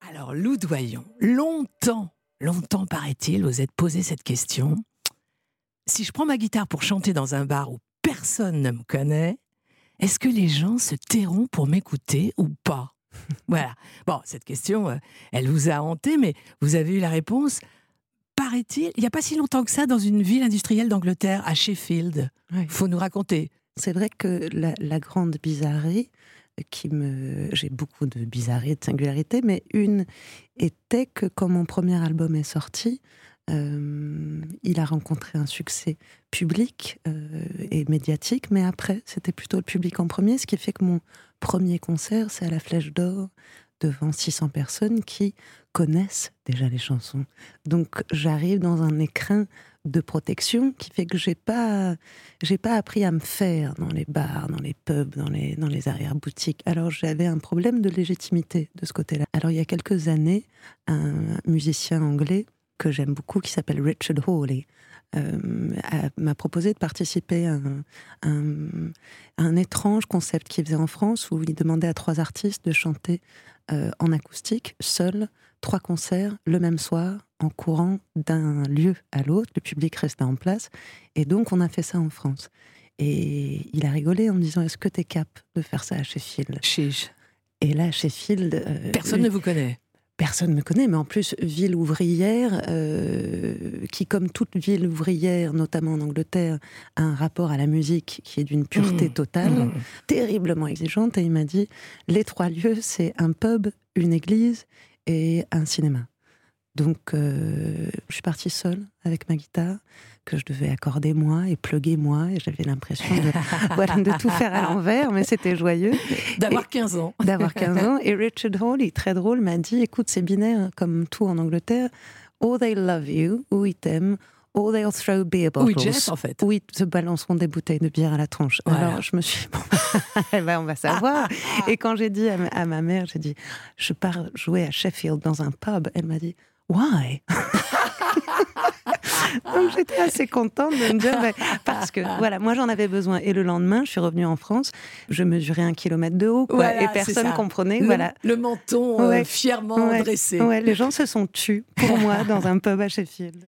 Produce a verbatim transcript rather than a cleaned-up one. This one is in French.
Alors, Loudoyon, longtemps, longtemps paraît-il, vous êtes posé cette question. Si je prends ma guitare pour chanter dans un bar où personne ne me connaît, est-ce que les gens se tairont pour m'écouter ou pas? Voilà. Bon, cette question, euh, elle vous a hanté, mais vous avez eu la réponse. Paraît-il, il n'y a pas si longtemps que ça, dans une ville industrielle d'Angleterre, à Sheffield. Oui. Faut nous raconter. C'est vrai que la, la grande bizarrerie, qui me, j'ai beaucoup de bizarreries, de singularités, mais une était que quand mon premier album est sorti, euh, il a rencontré un succès public euh, et médiatique, mais après, c'était plutôt le public en premier, ce qui fait que mon premier concert, c'est à la Flèche d'Or, devant six cents personnes qui connaissent déjà les chansons. Donc j'arrive dans un écrin de protection qui fait que j'ai pas, j'ai pas appris à me faire dans les bars, dans les pubs, dans les, dans les arrière-boutiques. Alors j'avais un problème de légitimité de ce côté-là. Alors il y a quelques années, un musicien anglais que j'aime beaucoup, qui s'appelle Richard Hawley, euh, a, m'a proposé de participer à un, un, un étrange concept qu'il faisait en France, où il demandait à trois artistes de chanter euh, en acoustique, seuls, trois concerts, le même soir, en courant d'un lieu à l'autre. Le public restait en place. Et donc, on a fait ça en France. Et il a rigolé en me disant, est-ce que t'es cap de faire ça à Sheffield? Chiche. Et là, Sheffield... Euh, Personne euh, ne vous connaît. Personne ne me connaît, mais en plus, ville ouvrière, euh, qui, comme toute ville ouvrière, notamment en Angleterre, a un rapport à la musique qui est d'une pureté Mmh. totale, Mmh. terriblement exigeante. Et il m'a dit, les trois lieux, c'est un pub, une église et un cinéma. Donc, euh, je suis partie seule avec ma guitare, que je devais accorder moi et plugger moi, et j'avais l'impression de, voilà, de tout faire à l'envers, mais c'était joyeux. D'avoir Et, quinze ans. D'avoir quinze ans. Et Richard Hawley, très drôle, m'a dit, écoute, c'est binaire, comme tout en Angleterre, ou they love you, ou ils t'aiment, ou they'll throw beer bottles. Ou ils jettent, en fait. Ou ils te balanceront des bouteilles de bière à la tronche. Voilà. Alors, je me suis dit, bon, eh ben, on va savoir. Et quand j'ai dit à ma, à ma mère, j'ai dit, je pars jouer à Sheffield dans un pub, elle m'a dit, why? Donc j'étais assez contente de me dire, mais, parce que voilà, moi j'en avais besoin. Et le lendemain, je suis revenue en France, je mesurais un kilomètre de haut, quoi, Voilà, et personne comprenait. Le, voilà. le menton Ouais. euh, fièrement Ouais. dressé. Ouais, les gens se sont tus pour moi dans un pub à Sheffield.